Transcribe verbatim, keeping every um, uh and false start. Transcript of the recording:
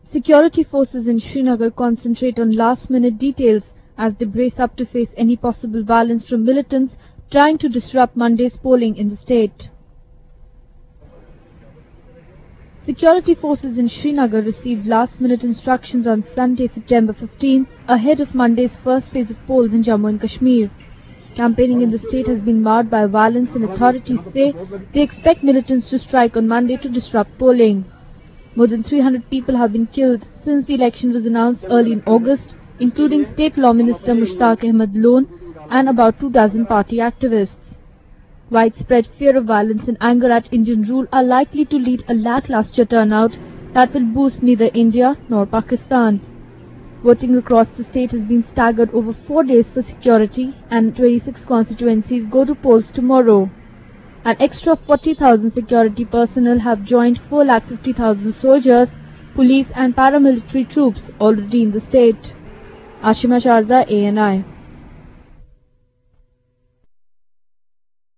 Security forces in Srinagar concentrate on last-minute details as they brace up to face any possible violence from militants trying to disrupt Monday's polling in the state. Security forces in Srinagar received last-minute instructions on Sunday, September fifteenth, ahead of Monday's first phase of polls in Jammu and Kashmir. Campaigning in the state has been marred by violence and authorities say they expect militants to strike on Monday to disrupt polling. More than three hundred people have been killed since the election was announced early in August, including State Law Minister Mushtaq Ahmed Lone and about two dozen party activists. Widespread fear of violence and anger at Indian rule are likely to lead a lackluster turnout that will boost neither India nor Pakistan. Voting across the state has been staggered over four days for security, and twenty-six constituencies go to polls tomorrow. An extra forty thousand security personnel have joined four lakh fifty thousand soldiers, police and paramilitary troops already in the state. Ashima Sharda, A N I.